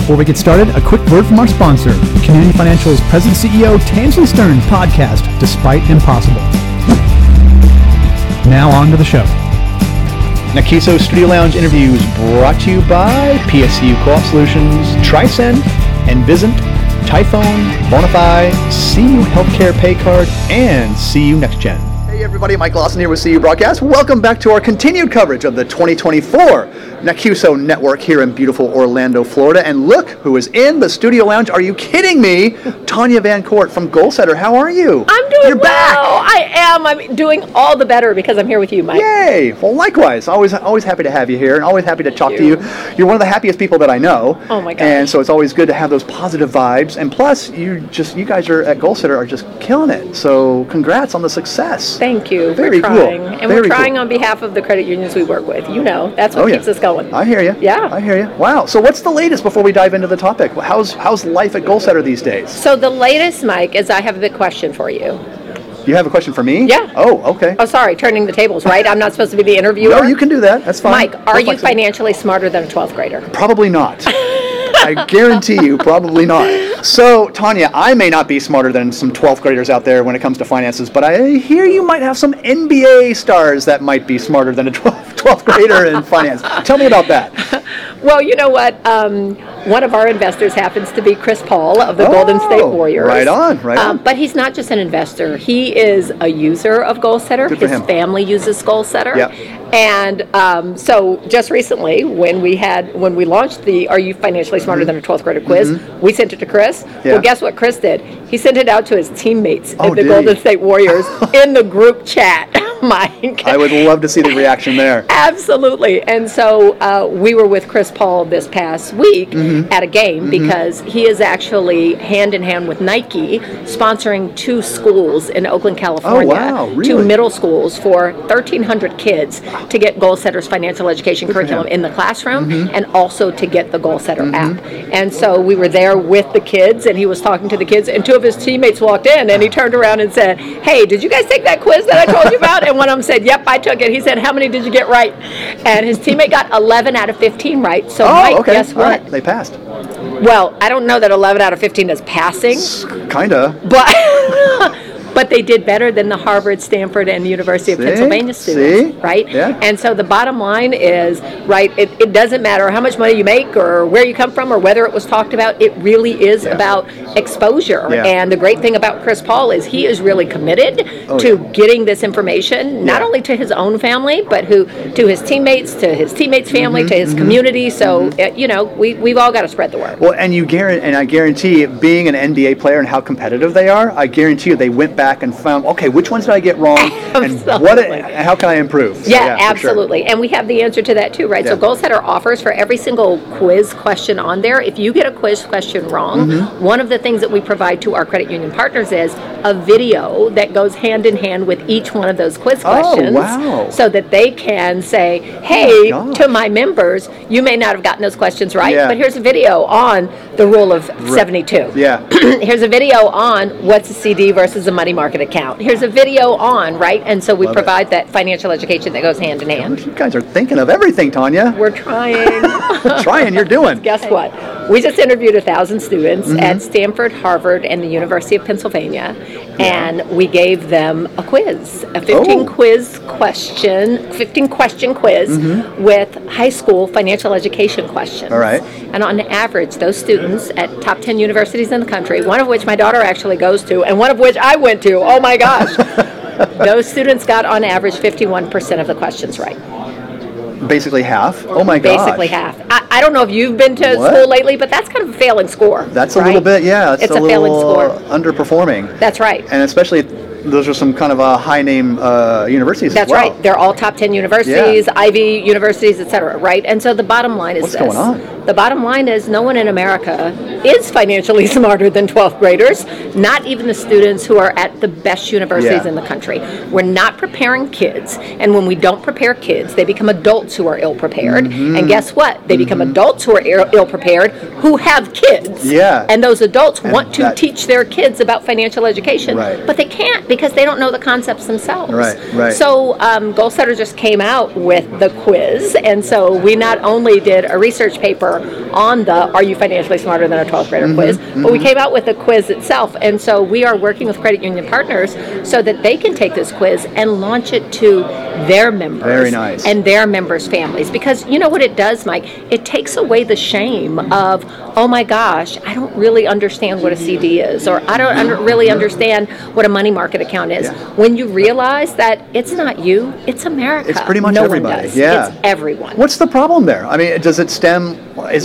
Before we get started, a quick word from our sponsor, Community Financial's President and CEO Tansley Stearns podcast, Despite Impossible. Now on to the show. Nakiso Studio Lounge interviews brought to you by PSU Co-op Solutions, Tricen, Envisant, Typhone, Bonify, CU Healthcare Paycard, and CU NextGen. Hey everybody, Mike Lawson here with CU Broadcast. Welcome back to our continued coverage of the 2024 Nakiso Network here in beautiful Orlando, Florida. And look who is in the Studio Lounge. Are you kidding me? Tanya Van Court from Goalsetter. How are you? I'm doing You're back. I am. I'm doing all the better because I'm here with you, Mike. Yay! Well, likewise. Always happy to have you here and always happy to talk to you. You're one of the happiest people that I know. Oh my gosh. And so it's always good to have those positive vibes. And plus, you guys are at Goalsetter are just killing it. So congrats on the success. Thank you. Very we're cool. trying. And Very we're trying cool. on behalf of the credit unions we work with. You know, that's what keeps us going. I hear you. Yeah. I hear you. Wow. So what's the latest before we dive into the topic? How's life at Goalsetter these days? So the latest, Mike, is I have a big question for you. You have a question for me? Yeah. Oh, okay. Oh, sorry, turning the tables, right? I'm not supposed to be the interviewer? No, you can do that. That's fine. Mike, are you financially smarter than a 12th grader? Probably not. I guarantee you, probably not. So, Tanya, I may not be smarter than some 12th graders out there when it comes to finances, but I hear you might have some NBA stars that might be smarter than a 12th grader in finance. Tell me about that. Well, you know what? One of our investors happens to be Chris Paul of the Golden State Warriors. Right on. But he's not just an investor. He is a user of Goalsetter. Good for His him. family uses Goalsetter. Yep. And so just recently, when we launched the Are You Financially Smarter Than a 12th Grader quiz, we sent it to Chris. Yeah. Well, guess what Chris did? He sent it out to his teammates at the did Golden he? State Warriors in the group chat. Mike. I would love to see the reaction there. Absolutely. And so we were with Chris Paul this past week at a game because he is actually hand in hand with Nike sponsoring 2 schools in Oakland, California. Oh, wow. Really? 2 middle schools for 1,300 kids to get Goalsetter's financial education curriculum in the classroom and also to get the Goalsetter app. And so we were there with the kids and he was talking to the kids and 2 of his teammates walked in and he turned around and said, "Hey, did you guys take that quiz that I told you about?" And one of them said, "Yep, I took it." He said, "How many did you get right?" And his teammate got 11 out of 15 right. So Mike, guess what? All right. They passed. Well, I don't know that 11 out of 15 is passing, Kinda. but they did better than the Harvard, Stanford, and the University of Pennsylvania students, right? Yeah. And so the bottom line is, right, it doesn't matter how much money you make or where you come from or whether it was talked about, it really is about exposure. Yeah. And the great thing about Chris Paul is he is really committed to getting this information, not only to his own family, but to his teammates, to his teammates' family, to his community. So, you know, we've all got to spread the word. Well, and I guarantee, being an NBA player and how competitive they are, I guarantee you they went back and found, okay, which ones did I get wrong, and how can I improve? So, yeah, for absolutely. Sure. And we have the answer to that too, right? Yeah. So Goalsetter offers for every single quiz question on there, if you get a quiz question wrong, one of the things that we provide to our credit union partners is a video that goes hand in hand with each one of those quiz questions. Wow. So that they can say, hey, to my members, you may not have gotten those questions right, but here's a video on the rule of 72. Yeah. Here's a video on what's a CD versus a money market account. Here's a video on, right? And so we provide that financial education that goes hand in hand. You guys are thinking of everything, Tanya. We're trying. Trying, you're doing. Guess what? We just interviewed 1,000 students at Stanford, Harvard, and the University of Pennsylvania, and we gave them a quiz, a 15 question quiz with high school financial education questions. All right. And on average, those students at top 10 universities in the country, one of which my daughter actually goes to, and one of which I went to, oh my gosh, those students got on average 51% of the questions right. Basically half. Oh my gosh. Basically half. I don't know if you've been to school lately, but that's kind of a failing score. That's a little bit, yeah. It's a failing score. Underperforming. That's right. And especially, those are some kind of high-name universities That's as well. right. They're all top 10 universities, Ivy universities, et cetera, right? And so the bottom line is What's going on? The bottom line is no one in America is financially smarter than 12th graders, not even the students who are at the best universities in the country. We're not preparing kids, and when we don't prepare kids, they become adults who are ill-prepared. And guess what? They become adults who are ill-prepared who have kids. Yeah. And those adults want to teach their kids about financial education, but they can't because they don't know the concepts themselves. Right. So Goalsetter just came out with the quiz, and so we not only did a research paper score on the Are You Financially Smarter Than a 12th Grader quiz, but we came out with the quiz itself. And so we are working with credit union partners so that they can take this quiz and launch it to their members. Very nice. And their members' families. Because you know what it does, Mike? It takes away the shame of, oh my gosh, I don't really understand what a CD is, or I don't really understand what a money market account is. When you realize that it's not you, it's America. It's pretty much no everybody. One does. Yeah. It's everyone. What's the problem there? I mean, does it stem? Is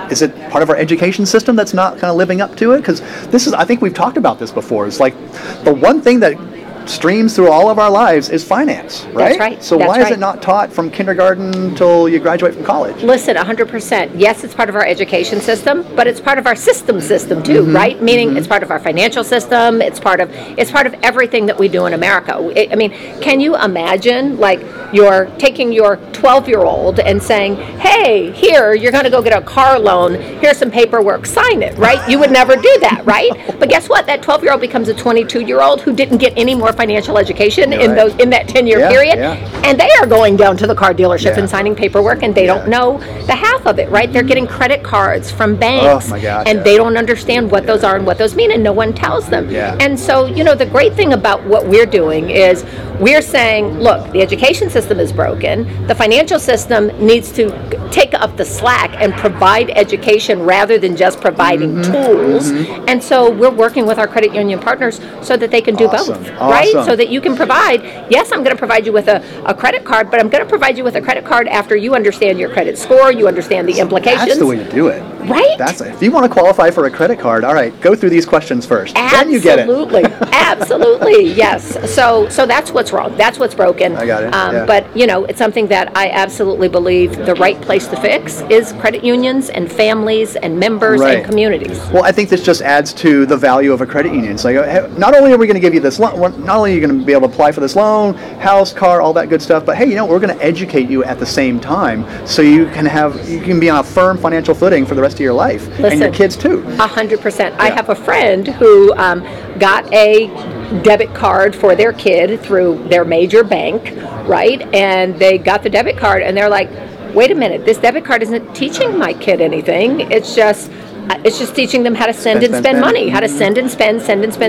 it part of our education system that's not kind of living up to it? Because this is, I think we've talked about this before. It's like the one thing that streams through all of our lives is finance, right? That's right. So why is it not taught from kindergarten till you graduate from college? Listen, 100%. Yes, it's part of our education system, but it's part of our system too, right? Meaning it's part of our financial system. It's part of everything that we do in America. I mean, can you imagine, like, you're taking your 12-year-old and saying, hey, here, you're going to go get a car loan. Here's some paperwork. Sign it, right? You would never do that, right? But guess what? That 12-year-old becomes a 22-year-old who didn't get any more financial education in that 10-year period, and they are going down to the car dealership and signing paperwork, and they don't know the half of it, right? They're getting credit cards from banks, and they don't understand what those are and what those mean, and no one tells them. And so, you know, the great thing about what we're doing is we're saying, look, the education system is broken. The financial system needs to take up the slack and provide education rather than just providing tools. And so we're working with our credit union partners so that they can do both, right? So that you can provide, yes, I'm going to provide you with a credit card, but I'm going to provide you with a credit card after you understand your credit score, you understand the implications. That's the way to do it. Right? If you want to qualify for a credit card, all right, go through these questions first. Then you get it. Absolutely, yes. So that's what's wrong. That's what's broken. I got it. But, you know, it's something that I absolutely believe the right place to fix is credit unions and families and members and communities. Well, I think this just adds to the value of a credit union. It's like, not only are we going to give you this loan, not only are you going to be able to apply for this loan, house, car, all that good stuff, but hey, you know, we're going to educate you at the same time so you can be on a firm financial footing for the rest of your life. Listen, and your kids too. 100%. I have a friend who got a debit card for their kid through their major bank, right? And they got the debit card and they're like, wait a minute, this debit card isn't teaching my kid anything. It's just teaching them how to send and spend money, how to send and spend.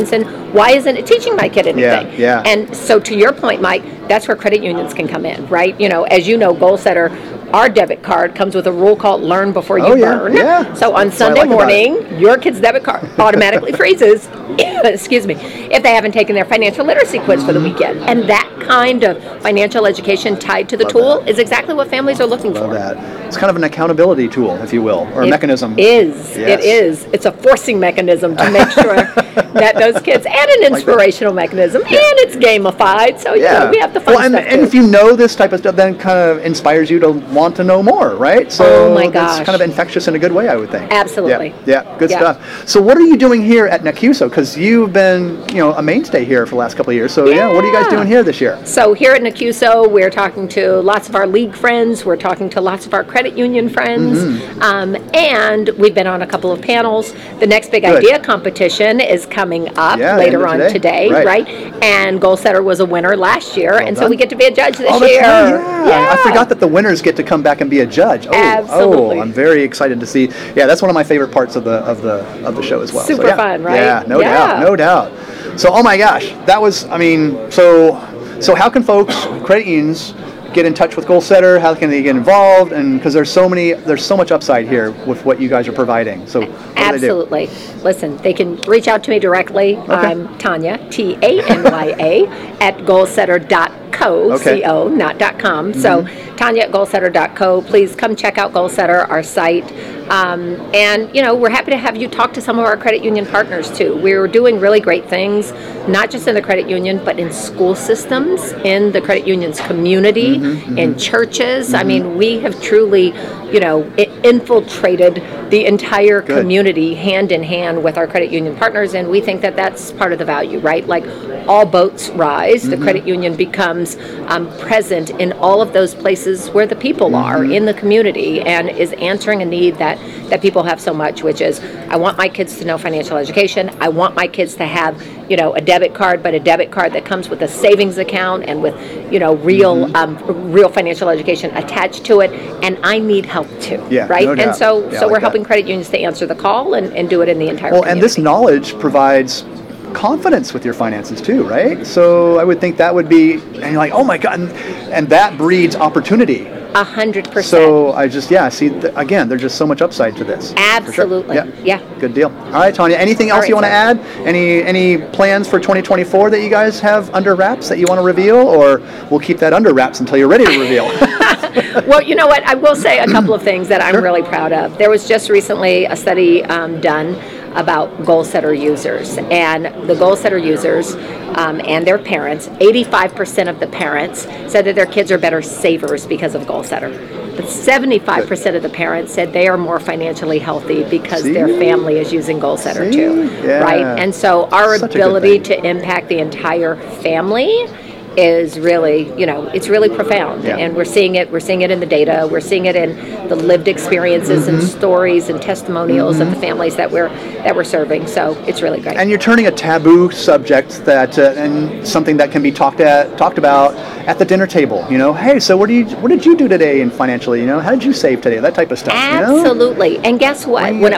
Why isn't it teaching my kid anything? Yeah. And so to your point, Mike, that's where credit unions can come in, right? You know, as you know, Goalsetter, our debit card comes with a rule called learn before you burn. So on Sunday morning, your kid's debit card automatically freezes, excuse me, if they haven't taken their financial literacy quiz for the weekend. And that kind of financial education tied to the tool is exactly what families are looking for. It's kind of an accountability tool, if you will, or a mechanism. It is. It's a forcing mechanism to make sure that those kids, and an inspirational mechanism, and it's gamified. So you know, we have the fun stuff and if you know this type of stuff, then kind of inspires you to want to know more, right? So it's kind of infectious in a good way, I would think. Absolutely. Good stuff. So what are you doing here at NACUSO? Because you've been, you know, a mainstay here for the last couple of years. So what are you guys doing here this year? So here at NACUSO, we're talking to lots of our league friends. We're talking to lots of our credit union friends. And we've been on a couple of panels. The next big idea competition is coming up later on today, right? And Goalsetter was a winner last year, and so we get to be a judge this year. I forgot that the winners get to come back and be a judge. Absolutely. I'm very excited to see. Yeah, that's one of my favorite parts of the show as well. Super fun, right? Yeah, no doubt. So, oh my gosh, that was, I mean, so how can folks, credit unions, get in touch with Goalsetter? How can they get involved? And because there's so much upside here with what you guys are providing. So absolutely. Listen, they can reach out to me directly. I'm Tanya, Tanya, at goalsetter.co, C-O, not .com. So Tanya at goalsetter.co. Please come check out Goalsetter, our site. And, you know, we're happy to have you talk to some of our credit union partners, too. We're doing really great things, not just in the credit union, but in school systems, in the credit union's community, in churches. I mean, we have truly, you know, infiltrated the entire community hand in hand with our credit union partners, and we think that that's part of the value, right? Like, all boats rise. The credit union becomes present in all of those places is where the people are in the community, and is answering a need that people have so much, which is, I want my kids to know financial education. I want my kids to have, a debit card, but a debit card that comes with a savings account and with, real financial education attached to it. And I need help too, right? No doubt. And so we're helping credit unions to answer the call and do it in the entire community. And this knowledge provides confidence with your finances too, right? So I would think that would be, and you're like, oh my God, and that breeds opportunity. 100%. So I just, see, again, there's just so much upside to this. Absolutely. For sure. Yeah. Good deal. All right, Tanya, anything else you want to add? Any plans for 2024 that you guys have under wraps that you want to reveal, or we'll keep that under wraps until you're ready to reveal? Well, you know what? I will say a couple of things that I'm really proud of. There was just recently a study done about goal setter users, and the goal setter users and their parents, 85% of the parents said that their kids are better savers because of goal setter, but 75% of the parents said they are more financially healthy because their family is using goal setter too, right? And so our ability to impact the entire family is really, it's really profound, and we're seeing it in the data, we're seeing it in the lived experiences and stories and testimonials of the families that we're serving. So it's really great. And you're turning a taboo subject that and something that can be talked about at the dinner table. Hey, so what did you do today in financially? How did you save today? That type of stuff. Absolutely. And guess what? When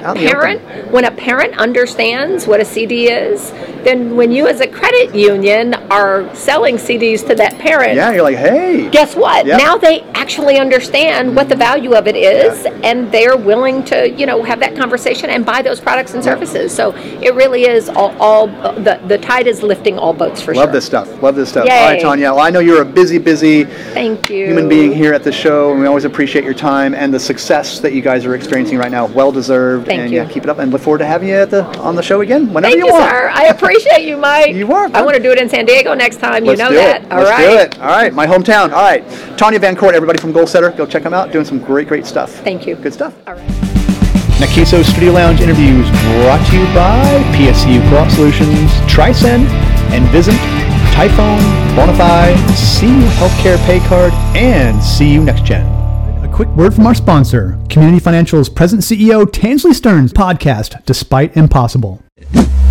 a parent understands what a CD is, then when you as a credit union are selling CDs to that parent, you're like, hey, guess what? Now they actually understand what the value of it is, and they're willing to, have that conversation and buy those products and services. So it really is all the tide is lifting all boats for sure. Love this stuff. Yay. All right, Tanya. Well, I know you're a busy Thank you. human being here at the show, and we always appreciate your time and the success that you guys are experiencing right now. Well deserved. Thank you. Keep it up, and look forward to having you on the show again whenever Thank you want. Sir. I appreciate you, Mike. You are. I want to do it in San Diego next time. Let's you know do that. It. Let's do it. All right, my hometown. All right, Tanya Van Court, everybody from Goal Setter, go check them out. Doing some great stuff. Thank you. Good stuff. All right. Nakiso Studio Lounge interviews brought to you by PSCU Co-op Solutions, Tricen, Envisant, Typhone, Bonafide, CU Healthcare Pay Card, and CU NextGen. A quick word from our sponsor, Community Financial's present CEO, Tansley Stearns' podcast, Despite Impossible.